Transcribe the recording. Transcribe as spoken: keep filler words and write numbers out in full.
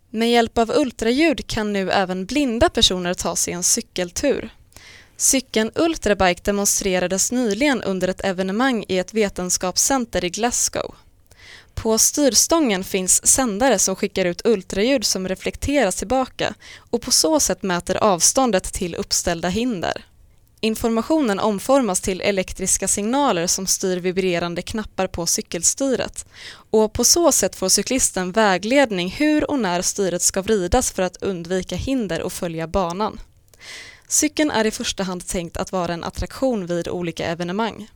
Med hjälp av ultraljud kan nu även blinda personer ta sig en cykeltur. Cykeln Ultrabike demonstrerades nyligen under ett evenemang i ett vetenskapscenter i Glasgow. På styrstången finns sändare som skickar ut ultraljud som reflekteras tillbaka och på så sätt mäter avståndet till uppställda hinder. Informationen omformas till elektriska signaler som styr vibrerande knappar på cykelstyret och på så sätt får cyklisten vägledning hur och när styret ska vridas för att undvika hinder och följa banan. Cykeln är i första hand tänkt att vara en attraktion vid olika evenemang.